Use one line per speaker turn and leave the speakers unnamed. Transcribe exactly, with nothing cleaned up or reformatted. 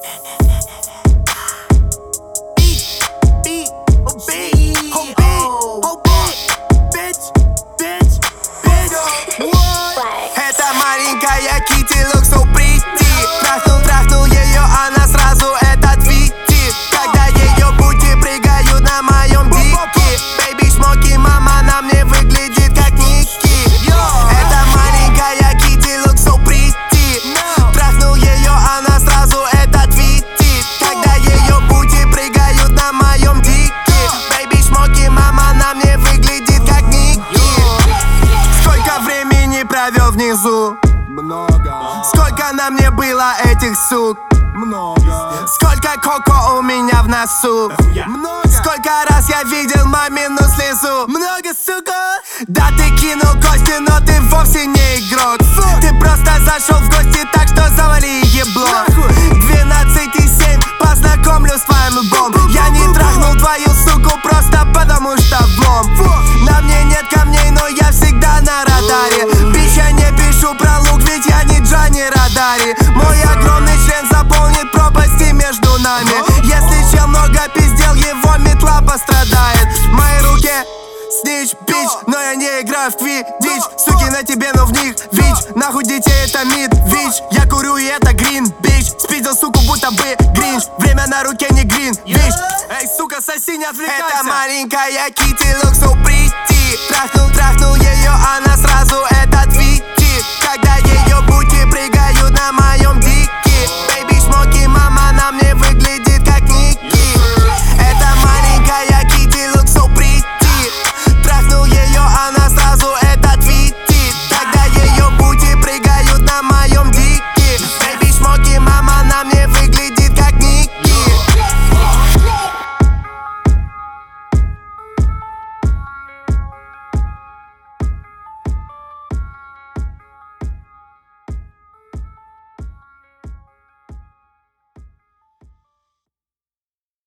Это маленькая Кити, look so pretty. Трахнул, трахнул ее, она сразу этот видит. Когда ее бути прыгают на моем дике. Бэйби шмоки, мама на мне выглядит как Ники. Это маленькая Кити, look so pretty. Трахнул ее, она сразу этот видит. Когда ее бути прыгают на моем дике. Бэйби шмоки, мама на мне выглядит как Ники. Сколько времени провел внизу?
Много.
Сколько на мне было этих сук?
Много.
Сколько коко у меня в носу?
Много.
Сколько раз я видел мамину слезу? Много, сука. Да ты кинул кости, но ты вовсе не игрок. Ты просто зашел в гости, так что завали ебло. Двенадцать и семь, познакомлю с твоим лбом. Я не трахнул твою суку просто потому что влом. На мне нет камней, но я всегда на радаре. Бич, я не пишу про лук, ведь я не Джонни Радари. Мой огромный член заполнит пропасти между нами. Если чел много пиздел, его метла пострадает. В моей руке снич, бич, но я не играю в квиддич. Суки на тебе, но в них вич. Нахуй детей, это мид, вич. Я курю и это грин, бич. Спиздил суку, будто бы гринч. Время на руке не грин, бич. Эй, сука, соси, не отвлекайся. Это маленькая Кити, look so pretty. Трахнул, трахнул ее, она сразу этот видит. Когда ее будет